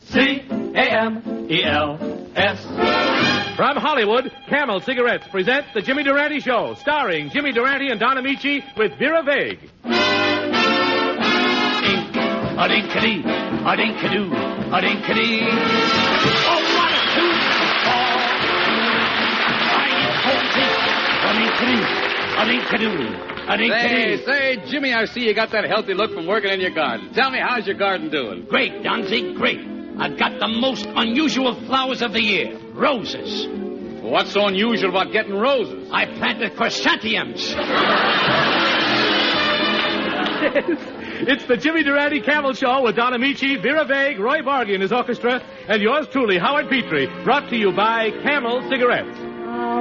From Hollywood, Camel Cigarettes present The Jimmy Durante Show, starring Jimmy Durante and Don Amici with Vera Vague. A-dink-a-dee, a-dink-a-doo, a-dink-a-dee. Oh, what a tune! A-dink-a-doo, a-dink-a-doo. Say, Jimmy, I see you got that healthy look from working in your garden. Tell me, how's your garden doing? Great, Donzie, great. I've got the most unusual flowers of the year, roses. Well, what's so unusual about getting roses? I planted chrysanthemums. It's the Jimmy Durante Camel Show with Don Amici, Vera Vague, Roy Bargy and his orchestra, and yours truly, Howard Petrie, brought to you by Camel Cigarettes. How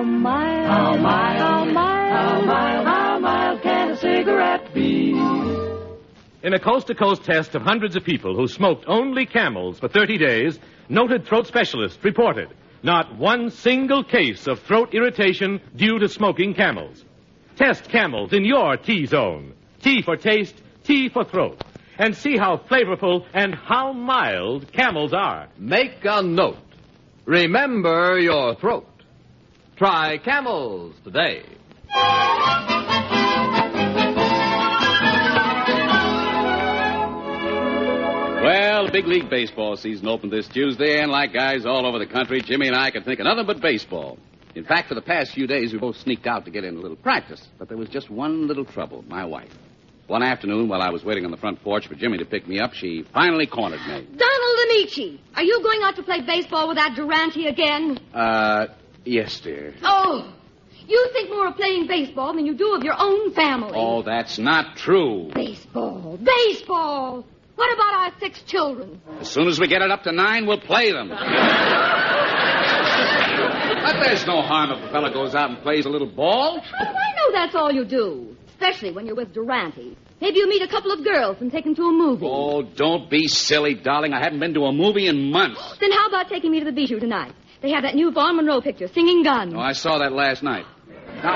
mild can a cigarette be? In a coast-to-coast test of hundreds of people who smoked only Camels for 30 days, noted throat specialists reported not one single case of throat irritation due to smoking Camels. Test Camels in your T-zone. T for taste, T for throat. And see how flavorful and how mild Camels are. Make a note. Remember your throat. Try Camels today. Well, the big league baseball season opened this Tuesday, and like guys all over the country, Jimmy and I could think of nothing but baseball. In fact, for the past few days, we both sneaked out to get in a little practice. But there was just one little trouble, my wife. One afternoon, while I was waiting on the front porch for Jimmy to pick me up, she finally cornered me. Donald Amici, are you going out to play baseball with that Durante again? Yes, dear. Oh, you think more of playing baseball than you do of your own family. Oh, that's not true. Baseball. What about our 6 children? As soon as we get it up to 9, we'll play them. But there's no harm if a fella goes out and plays a little ball. I know that's all you do, especially when you're with Durante. Maybe you meet a couple of girls and take them to a movie. Oh, don't be silly, darling. I haven't been to a movie in months. Then how about taking me to the Bijou tonight? They have that new Vaughn Monroe picture, Singing Gun. Oh, I saw that last night. Now,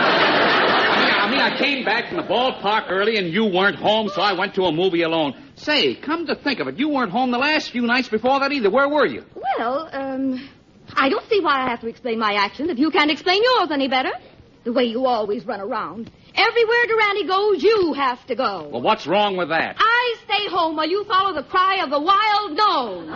I came back from the ballpark early and you weren't home, so I went to a movie alone. Say, come to think of it, you weren't home the last few nights before that either. Where were you? Well, I don't see why I have to explain my actions if you can't explain yours any better. The way you always run around. Everywhere Durante goes, you have to go. Well, what's wrong with that? I stay home while you follow the cry of the wild nose.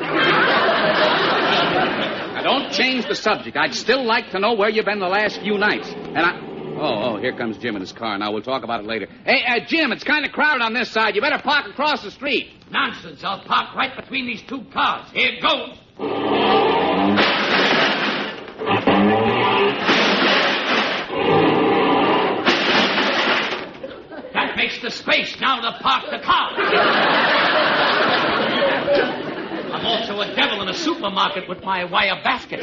Now, don't change the subject. I'd still like to know where you've been the last few nights. And Oh, here comes Jim in his car. Now, we'll talk about it later. Hey, Jim, it's kind of crowded on this side. You better park across the street. Nonsense. I'll park right between these 2 cars. Here it goes. That makes the space now to park the car. I'm also a devil in a supermarket with my wire basket.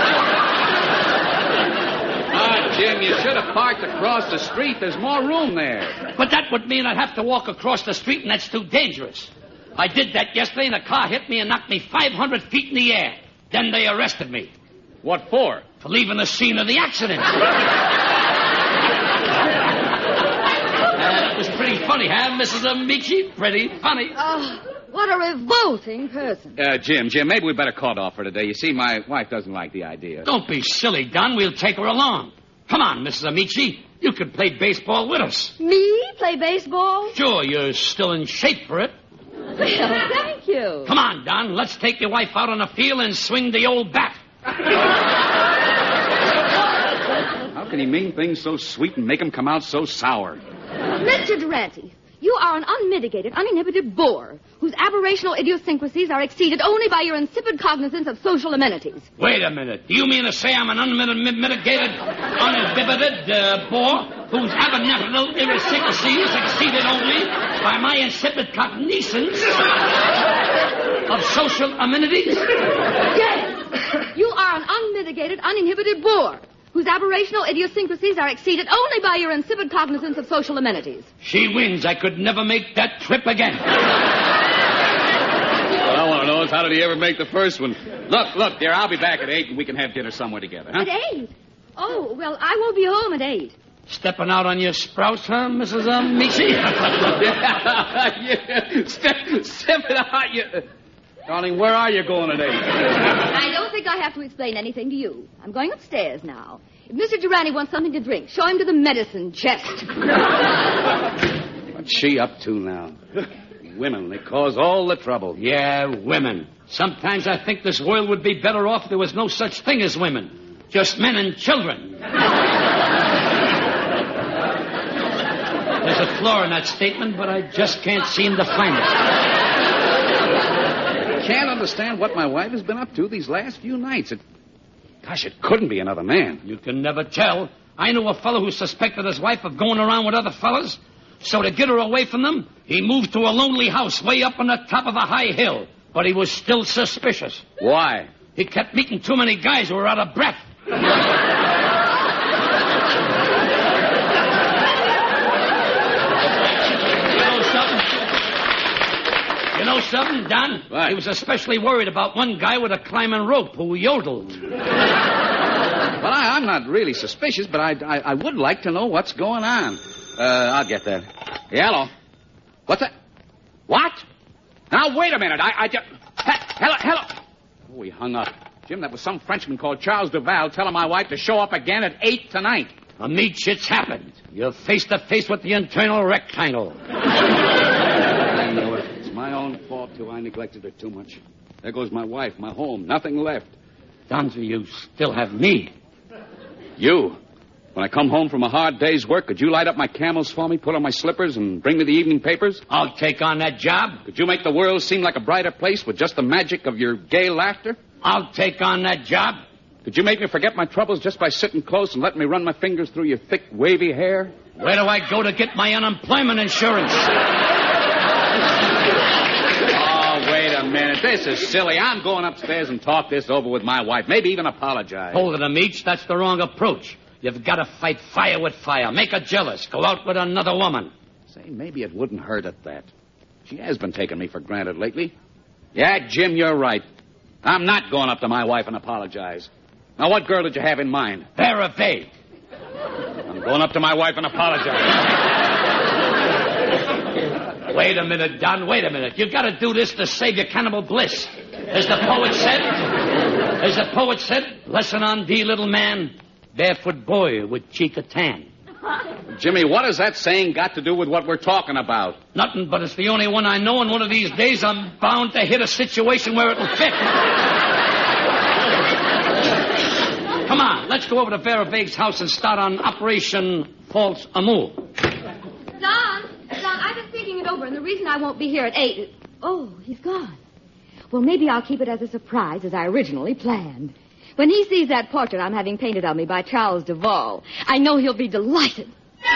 Jim, you should have parked across the street. There's more room there. But that would mean I'd have to walk across the street, and that's too dangerous. I did that yesterday, and a car hit me and knocked me 500 feet in the air. Then they arrested me. What for? For leaving the scene of the accident. That was pretty funny, huh, Mrs. Amici? Pretty funny. What a revolting person. Jim, maybe we better call it off for today. You see, my wife doesn't like the idea. Don't be silly, Don. We'll take her along. Come on, Mrs. Amici. You could play baseball with us. Me? Play baseball? Sure, you're still in shape for it. Well, thank you. Come on, Don. Let's take your wife out on the field and swing the old bat. How can he mean things so sweet and make them come out so sour? Mr. Durante, you are an unmitigated, uninhibited bore whose aberrational idiosyncrasies are exceeded only by your insipid cognizance of social amenities. Wait a minute. Do you mean to say I'm an unmitigated, uninhibited bore whose aberrational idiosyncrasies exceeded only by my insipid cognizance of social amenities? Yes. You are an unmitigated, uninhibited bore whose aberrational idiosyncrasies are exceeded only by your insipid cognizance of social amenities. She wins. I could never make that trip again. What I want to know is how did he ever make the first one? Look, dear, I'll be back at 8 and we can have dinner somewhere together, huh? At 8? Oh, well, I won't be home at 8. Stepping out on your sprouts, huh, Mrs. Amici? Yeah, stepping out. Darling, where are you going today? I don't think I have to explain anything to you. I'm going upstairs now. If Mr. Durante wants something to drink, show him to the medicine chest. What's she up to now? Women, they cause all the trouble. Yeah, women. Sometimes I think this world would be better off if there was no such thing as women. Just men and children. There's a flaw in that statement, but I just can't seem to find it. I can't understand what my wife has been up to these last few nights. Gosh, it couldn't be another man. You can never tell. I knew a fellow who suspected his wife of going around with other fellas. So to get her away from them, he moved to a lonely house way up on the top of a high hill. But he was still suspicious. Why? He kept meeting too many guys who were out of breath. You know something, Don? What? He was especially worried about one guy with a climbing rope who yodeled. Well, I'm not really suspicious, but I would like to know what's going on. I'll get that. Hello. What's that? What? Now, wait a minute. I just... Hello. Oh, he hung up. Jim, that was some Frenchman called Charles Duval telling my wife to show up again at 8 tonight. A meat shit's happened. You're face to face with the internal rectangle. I know it. It's my own fault, too. I neglected her too much. There goes my wife, my home. Nothing left. Donzo, you still have me. You? When I come home from a hard day's work, could you light up my camels for me, put on my slippers, and bring me the evening papers? I'll take on that job. Could you make the world seem like a brighter place with just the magic of your gay laughter? I'll take on that job. Could you make me forget my troubles just by sitting close and letting me run my fingers through your thick, wavy hair? Where do I go to get my unemployment insurance? Oh, wait a minute. This is silly. I'm going upstairs and talk this over with my wife. Maybe even apologize. Hold it, Amich. That's the wrong approach. You've got to fight fire with fire. Make her jealous. Go out with another woman. Say, maybe it wouldn't hurt at that. She has been taking me for granted lately. Yeah, Jim, you're right. I'm not going up to my wife and apologize. Now, what girl did you have in mind? Vera Vague. I'm going up to my wife and apologize. Wait a minute, Don. Wait a minute. You've got to do this to save your cannibal bliss. As the poet said, lesson on thee, little man, barefoot boy with cheek a tan. Jimmy, what has that saying got to do with what we're talking about? Nothing, but it's the only one I know, and one of these days I'm bound to hit a situation where it'll fit. Come on, let's go over to Vera Vague's house and start on Operation False Amour. Don, I've been thinking it over, and the reason I won't be here at 8... Oh, he's gone. Well, maybe I'll keep it as a surprise, as I originally planned. When he sees that portrait I'm having painted of me by Charles Duval, I know he'll be delighted.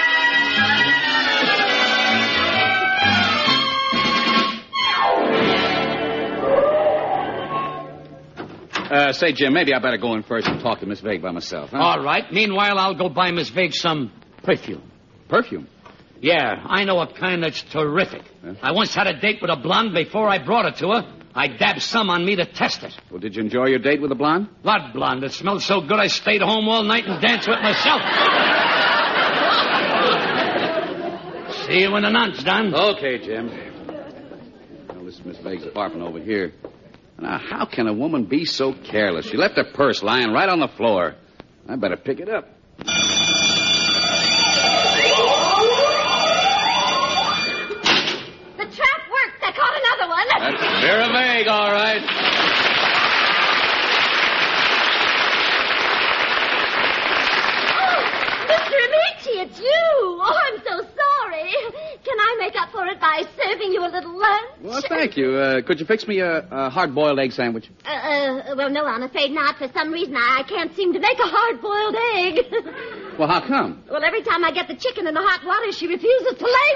Say, Jim, maybe I better go in first and talk to Miss Vague by myself, huh? All right. Meanwhile, I'll go buy Miss Vague some perfume. Perfume? Yeah, I know a kind that's terrific. Huh? I once had a date with a blonde before I brought her to her. I dabbed some on me to test it. Well, did you enjoy your date with the blonde? What blonde? It smelled so good I stayed home all night and danced with myself. See you in the nonce, Don. Okay, Jim. Well, this is Miss Vague's apartment over here. Now, how can a woman be so careless? She left her purse lying right on the floor. I better pick it up. The trap worked. I caught another one. That's Vera Vague, all right. Mr. Amici, it's you. Oh, I'm so sorry. Can I make up for it by serving you a little lunch? Well, thank you. Could you fix me a hard-boiled egg sandwich? Well, no, I'm afraid not. For some reason, I can't seem to make a hard-boiled egg. Well, how come? Well, every time I get the chicken in the hot water, she refuses to lay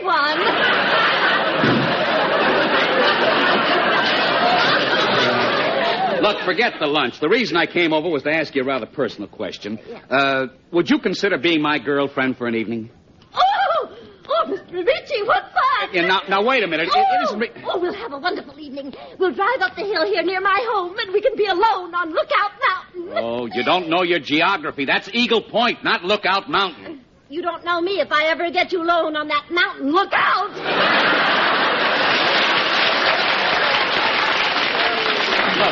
one. Look, forget the lunch. The reason I came over was to ask you a rather personal question. Yeah. Would you consider being my girlfriend for an evening? Oh, Mr. Amici, what fun! Yeah, now, wait a minute. It isn't me. Oh, we'll have a wonderful evening. We'll drive up the hill here near my home, and we can be alone on Lookout Mountain. Oh, you don't know your geography. That's Eagle Point, not Lookout Mountain. You don't know me if I ever get you alone on that mountain. Look out!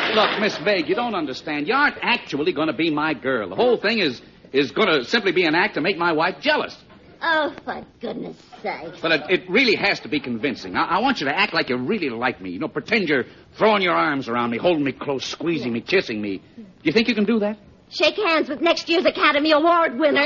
Look, Miss Vague, you don't understand. You aren't actually going to be my girl. The whole thing is going to simply be an act to make my wife jealous. Oh, for goodness sake. But it really has to be convincing. I want you to act like you really like me. You know, pretend you're throwing your arms around me, holding me close, squeezing me, kissing me. Do you think you can do that? Shake hands with next year's Academy Award winner.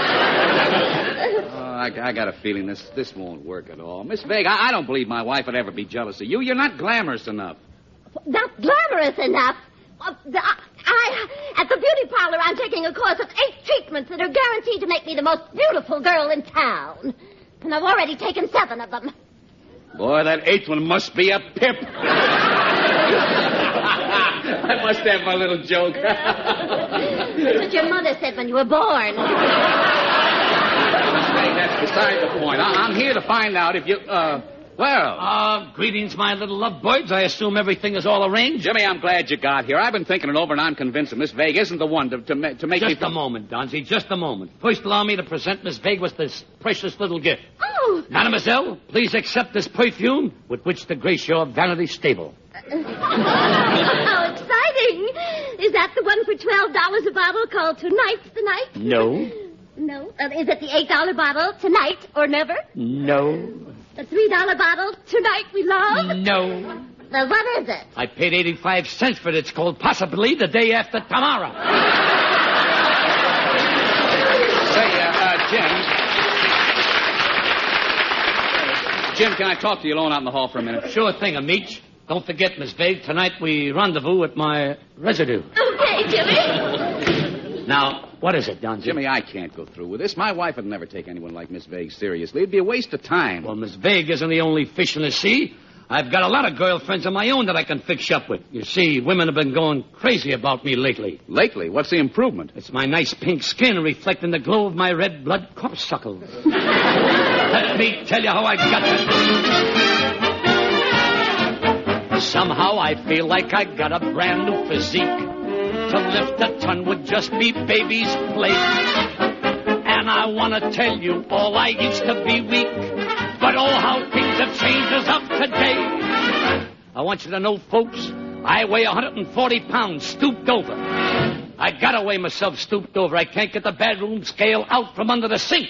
I got a feeling this won't work at all. Miss Vague, I don't believe my wife would ever be jealous of you. You're not glamorous enough. Not glamorous enough? At the beauty parlor, I'm taking a course of 8 treatments that are guaranteed to make me the most beautiful girl in town. And I've already taken 7 of them. Boy, that 8th one must be a pip. I must have my little joke. That's what your mother said when you were born. That's beside the point. I'm here to find out if you, Greetings, my little lovebirds. I assume everything is all arranged? Jimmy, I'm glad you got here. I've been thinking it over, and I'm convinced that Miss Vague isn't the one to make me... Just a moment, Donzie, just a moment. First, allow me to present Miss Vague with this precious little gift. Oh! Mademoiselle, please accept this perfume with which to grace your vanity stable. How exciting! Is that the one for $12 a bottle called Tonight's the Night? No. No? Is it the $8 bottle, Tonight or Never? No. The $3 bottle, Tonight We Love? No. Well, what is it? I paid 85 cents for it. It's called Possibly the Day After Tomorrow. Say, Jim, can I talk to you alone out in the hall for a minute? Sure thing, Amiche. Don't forget, Miss Vague, tonight we rendezvous at my residue. Okay, Jimmy. Now, what is it, Donzie? Jimmy, I can't go through with this. My wife would never take anyone like Miss Vague seriously. It'd be a waste of time. Well, Miss Vague isn't the only fish in the sea. I've got a lot of girlfriends of my own that I can fix up with. You see, women have been going crazy about me lately. Lately? What's the improvement? It's my nice pink skin reflecting the glow of my red blood corpuscles. Let me tell you how I got that. Somehow I feel like I got a brand new physique. To lift a ton would just be baby's play. And I want to tell you, all I used to be weak. But oh, how things have changed as of today. I want you to know, folks, I weigh 140 pounds, stooped over. I gotta weigh myself stooped over. I can't get the bedroom scale out from under the sink.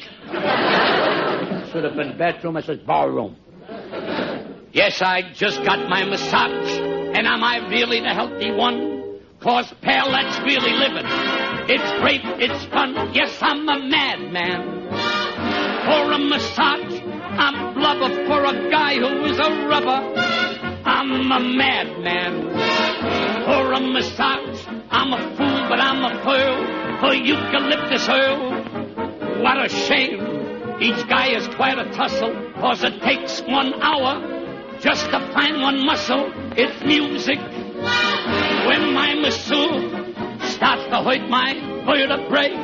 Should have been bedroom, I said barroom. Yes, I just got my massage. And am I really the healthy one? 'Cause, pal, that's really living. It's great, it's fun. Yes, I'm a madman. For a massage, I'm blubber. For a guy who is a rubber, I'm a madman. For a massage, I'm a fool, but I'm a pearl. For eucalyptus earl, what a shame. Each guy is quite a tussle, 'cause it takes 1 hour just to find one muscle. It's music. When my masseuse starts to hurt my vertebrae,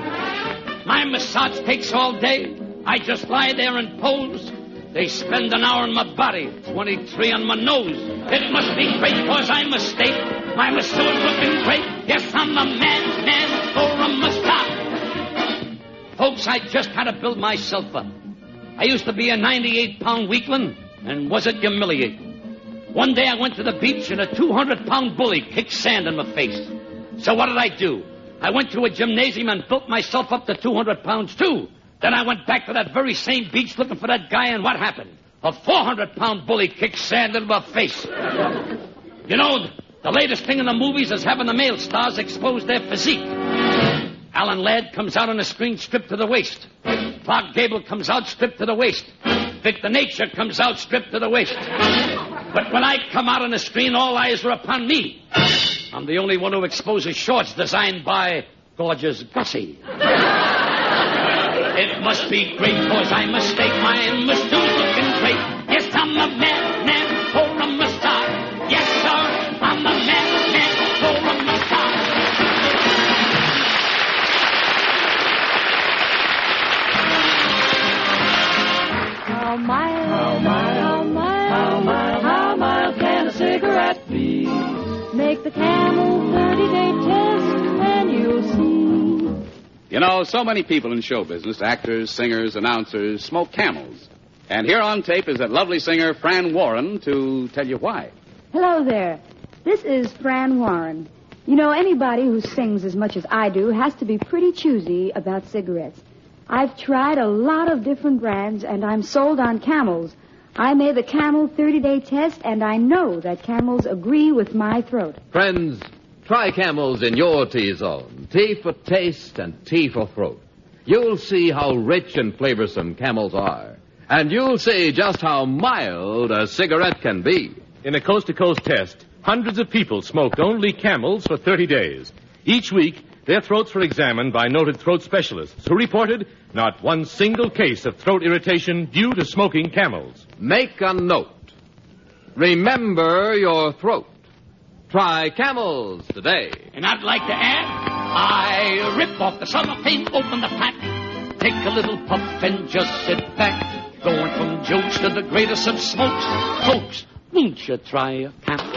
my massage takes all day. I just lie there and pose. They spend an hour on my body, 23 on my nose. It must be great, 'cause I'm a state. My masseuse looking great. Yes, I'm a madman for a massage. Folks, I just had to build myself up. I used to be a 98-pound weakling, and was it humiliating? One day I went to the beach and a 200-pound bully kicked sand in my face. So what did I do? I went to a gymnasium and built myself up to 200 pounds, too. Then I went back to that very same beach looking for that guy, and what happened? A 400-pound bully kicked sand in my face. You know, the latest thing in the movies is having the male stars expose their physique. Alan Ladd comes out on the screen stripped to the waist. Clark Gable comes out stripped to the waist. Victor Nature comes out stripped to the waist. But when I come out on the screen, all eyes are upon me. I'm the only one who exposes shorts designed by Gorgeous Gussie. It must be great, 'cause I mistake my masseuse looking great. Yes, I'm a madman for a massage. Yes, sir, I'm a madman for a massage. How mild can a cigarette be? Make the Camel 30-day test and you'll see. You know, so many people in show business, actors, singers, announcers, smoke Camels. And here on tape is that lovely singer, Fran Warren, to tell you why. Hello there. This is Fran Warren. You know, anybody who sings as much as I do has to be pretty choosy about cigarettes. I've tried a lot of different brands, and I'm sold on Camels. I made the Camel 30-day test, and I know that Camels agree with my throat. Friends, try Camels in your T-zone. T for taste and T for throat. You'll see how rich and flavorsome Camels are. And you'll see just how mild a cigarette can be. In a coast-to-coast test, hundreds of people smoked only Camels for 30 days. Each week, their throats were examined by noted throat specialists who reported not one single case of throat irritation due to smoking Camels. Make a note. Remember your throat. Try Camels today. And I'd like to add, I rip off the cellophane, open the pack, take a little puff and just sit back. Going from jokes to the greatest of smokes. Folks, won't you try a Camel?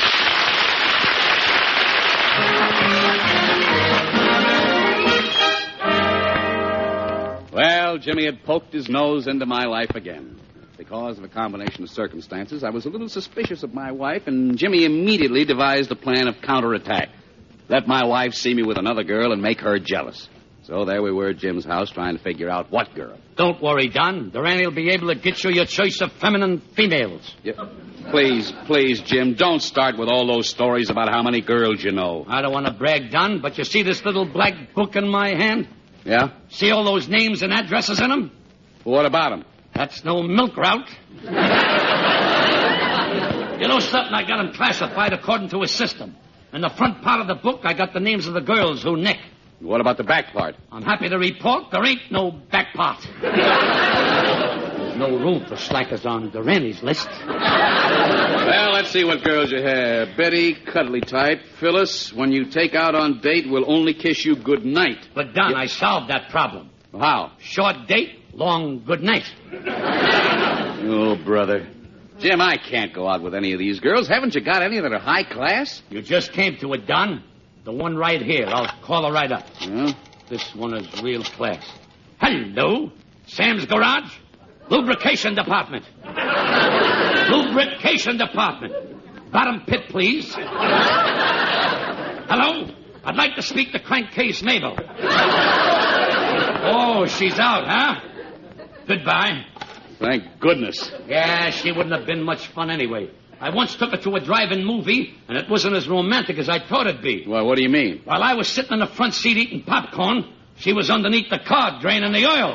Well, Jimmy had poked his nose into my life again. Because of a combination of circumstances, I was a little suspicious of my wife, and Jimmy immediately devised a plan of counterattack. Let my wife see me with another girl and make her jealous. So there we were at Jim's house trying to figure out what girl. Don't worry, Don. Durante will be able to get you your choice of feminine females. Yeah. Please, Jim, don't start with all those stories about how many girls you know. I don't want to brag, Don, but you see this little black book in my hand? Yeah? See all those names and addresses in them? What about them? That's no milk route. You know something? I got them classified according to a system. In the front part of the book, I got the names of the girls who nick. What about the back part? I'm happy to report there ain't no back part. There's no room for slackers on Durante's list. Well, let's see what girls you have. Betty, cuddly type. Phyllis, when you take out on date, will only kiss you good night. But, Don, I solved that problem. How? Short date, long good night. Oh, brother. Jim, I can't go out with any of these girls. Haven't you got any that are high class? You just came to it, Don. The one right here. I'll call her right up. Huh? This one is real class. Hello. Sam's Garage. Lubrication Department. Lubrication Department. Bottom pit, please. Hello? I'd like to speak to Crankcase Mabel. Oh, she's out, huh? Goodbye. Thank goodness. Yeah, she wouldn't have been much fun anyway. I once took her to a drive-in movie, and it wasn't as romantic as I thought it'd be. Well, what do you mean? While I was sitting in the front seat eating popcorn, she was underneath the car draining the oil.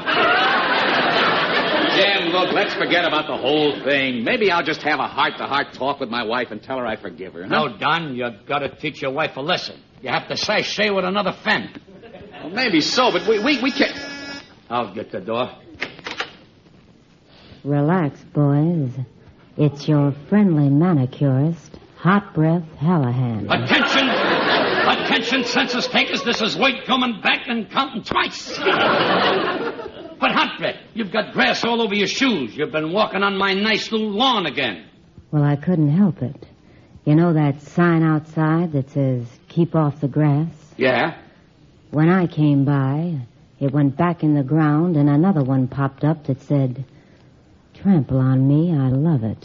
Jim, look, let's forget about the whole thing. Maybe I'll just have a heart-to-heart talk with my wife and tell her I forgive her. Huh? No, Don, you gotta teach your wife a lesson. You have to sashay with another friend. Well, maybe so, but we can't... I'll get the door. Relax, boys. It's your friendly manicurist, Hot Breath Hallahan. Attention, census takers. This is White coming back and counting twice. But Hot Breath, you've got grass all over your shoes. You've been walking on my nice little lawn again. Well, I couldn't help it. You know that sign outside that says, keep off the grass? Yeah? When I came by, it went back in the ground, and another one popped up that said, trample on me, I love it.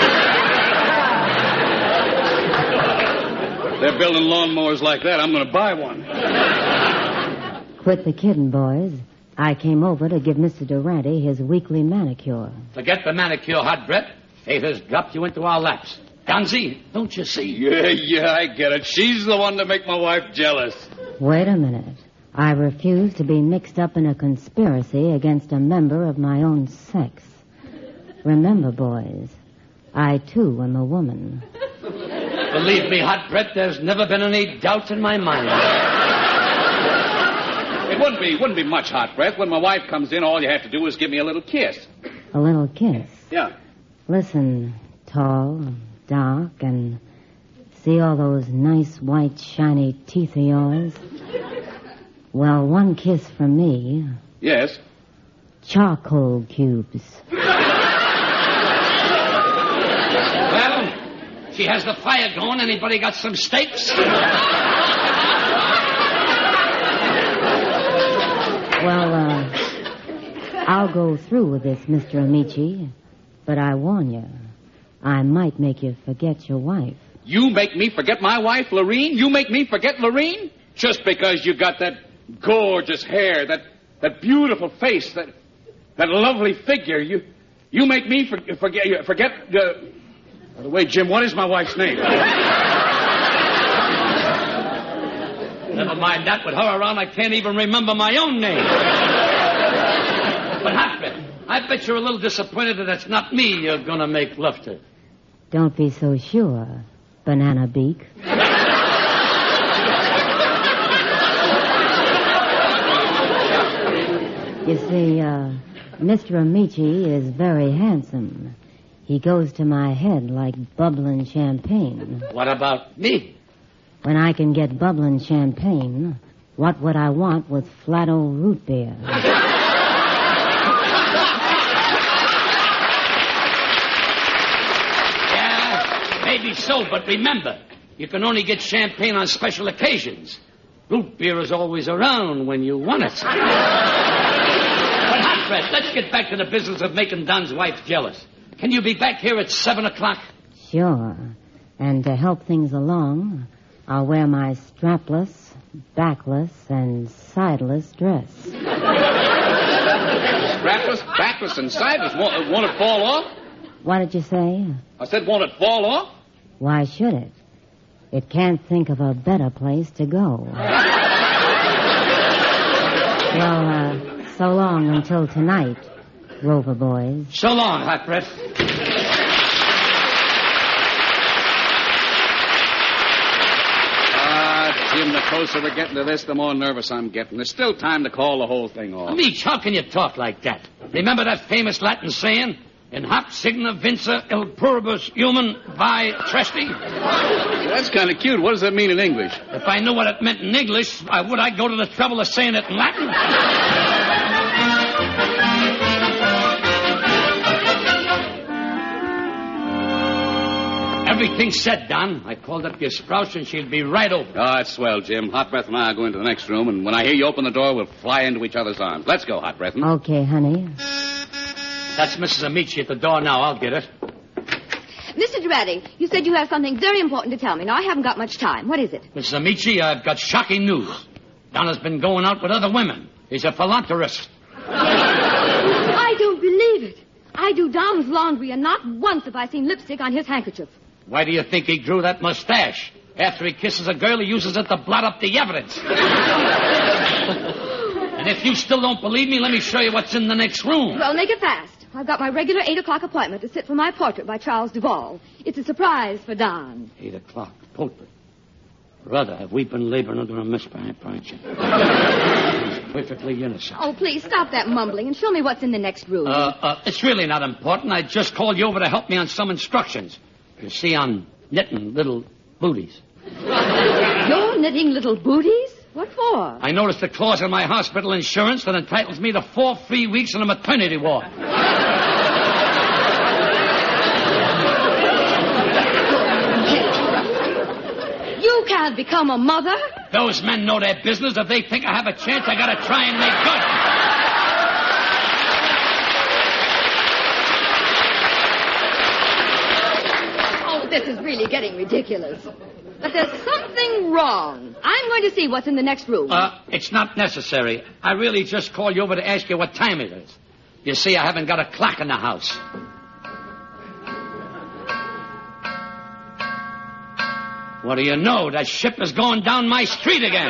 They're building lawnmowers like that. I'm going to buy one. Quit the kidding, boys. I came over to give Mr. Durante his weekly manicure. Forget the manicure, Hot Breath. Fate has dropped you into our laps. Gonzi, don't you see? Yeah, I get it. She's the one to make my wife jealous. Wait a minute. I refuse to be mixed up in a conspiracy against a member of my own sex. Remember, boys, I, too, am a woman. Believe me, Hot Breath, there's never been any doubt in my mind. It wouldn't be much, Hot Breath. When my wife comes in, all you have to do is give me a little kiss. A little kiss? Yeah. Listen, tall, dark, and see all those nice, white, shiny teeth of yours? Well, one kiss from me. Yes? Charcoal cubes. Well, she has the fire going. Anybody got some steaks? Well, I'll go through with this, Mr. Amici, but I warn you, I might make you forget your wife. You make me forget my wife, Lorene? You make me forget Lorene? Just because you got that gorgeous hair, that beautiful face, that lovely figure. You make me forget. By the way, Jim, what is my wife's name? Never mind that. With her around, I can't even remember my own name. But Hotbed, I bet you're a little disappointed that it's not me you're going to make love to. Don't be so sure, Banana Beak. You see, Mr. Amici is very handsome. He goes to my head like bubbling champagne. What about me? When I can get bubbling champagne, what would I want with flat old root beer? Yeah, maybe so, but remember, you can only get champagne on special occasions. Root beer is always around when you want it. But Hotbed, let's get back to the business of making Don's wife jealous. Can you be back here at 7 o'clock? Sure. And to help things along, I'll wear my strapless, backless, and sideless dress. Strapless, backless, and sideless. Won't it fall off? What did you say? I said, won't it fall off? Why should it? It can't think of a better place to go. Well, so long until tonight, Rover boys. So long, Hotbed. Jim, the closer we're getting to this, the more nervous I'm getting. There's still time to call the whole thing off. Meech, how can you talk like that? Remember that famous Latin saying? In hoc signa vincer il pluribus human vi tresti? That's kind of cute. What does that mean in English? If I knew what it meant in English, would I go to the trouble of saying it in Latin? Everything's said, Don. I called up your Sprouts, and she'll be right over. Oh, that's swell, Jim. Hot Breath and I are going to the next room, and when I hear you open the door, we'll fly into each other's arms. Let's go, Hot Breath. Okay, honey. That's Mrs. Amici at the door now. I'll get it. Mr. Dreddy, you said you have something very important to tell me. Now, I haven't got much time. What is it? Mrs. Amici, I've got shocking news. Donna's been going out with other women. He's a philanthropist. I don't believe it. I do Dom's laundry, and not once have I seen lipstick on his handkerchief. Why do you think he drew that mustache? After he kisses a girl, he uses it to blot up the evidence. And if you still don't believe me, let me show you what's in the next room. Well, make it fast. I've got my regular 8 o'clock appointment to sit for my portrait by Charles Duvall. It's a surprise for Don. 8 o'clock, portrait. Brother, have we been laboring under a misprint, aren't you? He's perfectly innocent. Oh, please stop that mumbling and show me what's in the next room. It's really not important. I just called you over to help me on some instructions. You see, I'm knitting little booties. You're knitting little booties? What for? I noticed a clause in my hospital insurance that entitles me to 4 free weeks in a maternity ward. You can't become a mother. Those men know their business. If they think I have a chance, I gotta try and make good. This is really getting ridiculous. But there's something wrong. I'm going to see what's in the next room. It's not necessary. I really just called you over to ask you what time it is. You see, I haven't got a clock in the house. What do you know? That ship is going down my street again.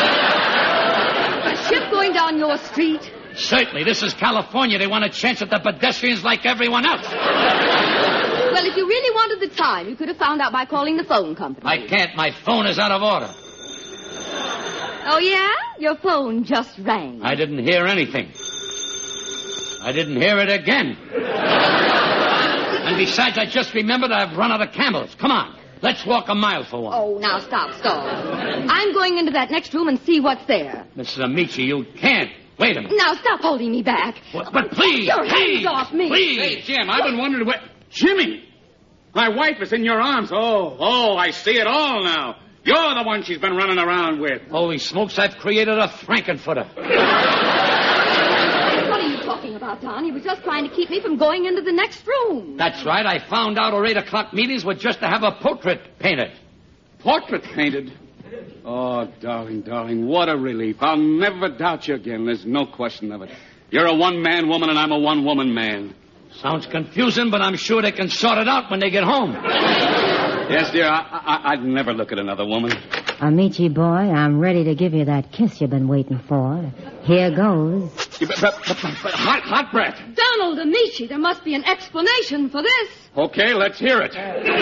A ship going down your street? Certainly. This is California. They want a chance at the pedestrians like everyone else. Well, if you really wanted the time, you could have found out by calling the phone company. I can't. My phone is out of order. Oh, yeah? Your phone just rang. I didn't hear anything. I didn't hear it again. And besides, I just remembered I've run out of camels. Come on. Let's walk a mile for one. Oh, now stop. I'm going into that next room and see what's there. Mrs. Amici, you can't. Wait a minute. Now stop holding me back. But please. Your hands off me. Please. Hey, Jim, I've been wondering what... Jimmy! My wife is in your arms. Oh, I see it all now. You're the one she's been running around with. Holy smokes, I've created a Frankenfooter. What are you talking about? about, Don. He was just trying to keep me from going into the next room. That's right. I found out our 8 o'clock meetings were just to have a portrait painted. Portrait painted? Oh, darling, what a relief. I'll never doubt you again. There's no question of it. You're a one-man woman and I'm a one-woman man. Sounds confusing, but I'm sure they can sort it out when they get home. Yes, dear, I'd never look at another woman. Amici boy, I'm ready to give you that kiss you've been waiting for. Here goes. Hot breath. Donald Amici, there must be an explanation for this. Okay, let's hear it.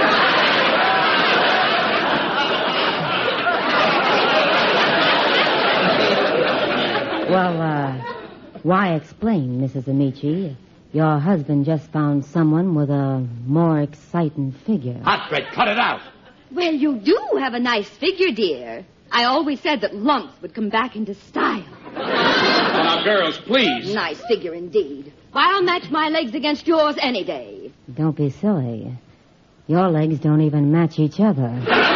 Well, why explain, Mrs. Amici? Your husband just found someone with a more exciting figure. Hot breath, cut it out. Well, you do have a nice figure, dear. I always said that lumps would come back into style. Now, girls, please. Nice figure indeed. Why, I'll match my legs against yours any day. Don't be silly. Your legs don't even match each other.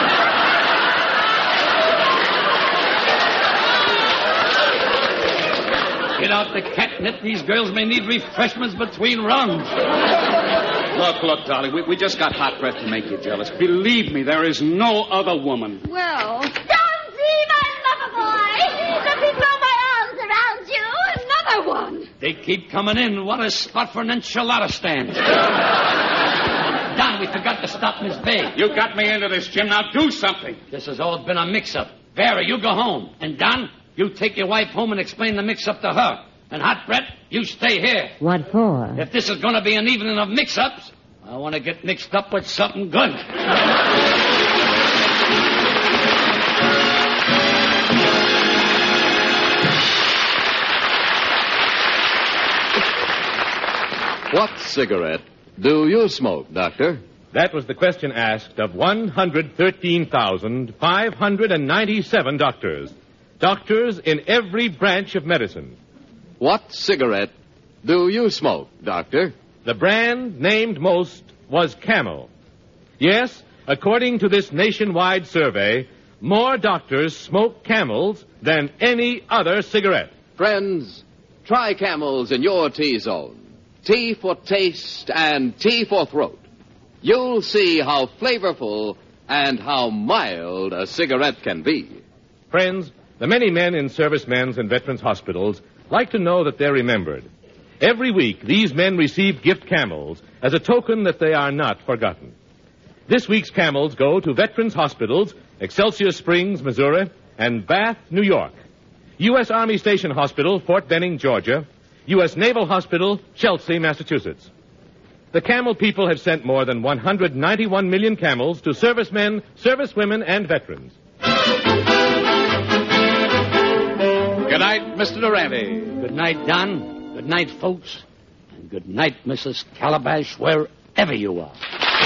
Get out the catnip. These girls may need refreshments between rounds. Look, darling, we just got hot breath to make you jealous. Believe me, there is no other woman. Well, Don't see my lover boy. Let me throw my arms around you. another one. They keep coming in. What a spot for an enchilada stand. Don, we forgot to stop Miss Bay. You got me into this, Jim. Now do something. This has all been a mix-up. Vera, you go home. And Don, you take your wife home and explain the mix-up to her. And Hot Brett, you stay here. What for? If this is going to be an evening of mix-ups, I want to get mixed up with something good. What cigarette do you smoke, Doctor? That was the question asked of 113,597 doctors. Doctors in every branch of medicine. What cigarette do you smoke, Doctor? The brand named most was Camel. Yes, according to this nationwide survey, more doctors smoke Camels than any other cigarette. Friends, try Camels in your T-zone. T for taste and T for throat. You'll see how flavorful and how mild a cigarette can be. Friends, the many men in servicemen's and veterans' hospitals like to know that they're remembered. Every week, these men receive gift Camels as a token that they are not forgotten. This week's Camels go to veterans' hospitals, Excelsior Springs, Missouri, and Bath, New York. U.S. Army Station Hospital, Fort Benning, Georgia. U.S. Naval Hospital, Chelsea, Massachusetts. The Camel people have sent more than 191 million Camels to servicemen, servicewomen, and veterans. Good night, Mr. Durante. Good night, Don. Good night, folks. And good night, Mrs. Calabash, wherever you are.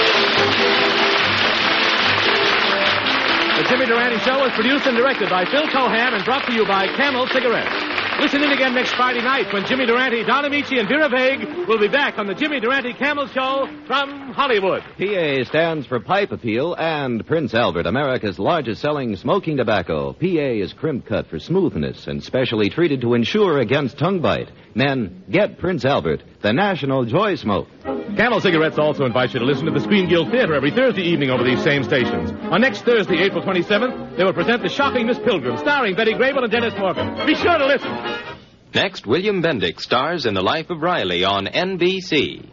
The Jimmy Durante Show was produced and directed by Phil Cohan and brought to you by Camel Cigarettes. Listen in again next Friday night when Jimmy Durante, Don Amici, and Vera Vague will be back on the Jimmy Durante Camel Show from Hollywood. PA stands for Pipe Appeal and Prince Albert, America's largest-selling smoking tobacco. PA is crimp cut for smoothness and specially treated to ensure against tongue bite. Men, get Prince Albert, the national joy smoke. Camel Cigarettes also invite you to listen to the Screen Guild Theater every Thursday evening over these same stations. On next Thursday, April 27th, they will present The Shocking Miss Pilgrim, starring Betty Grable and Dennis Morgan. Be sure to listen. Next, William Bendix stars in The Life of Riley on NBC.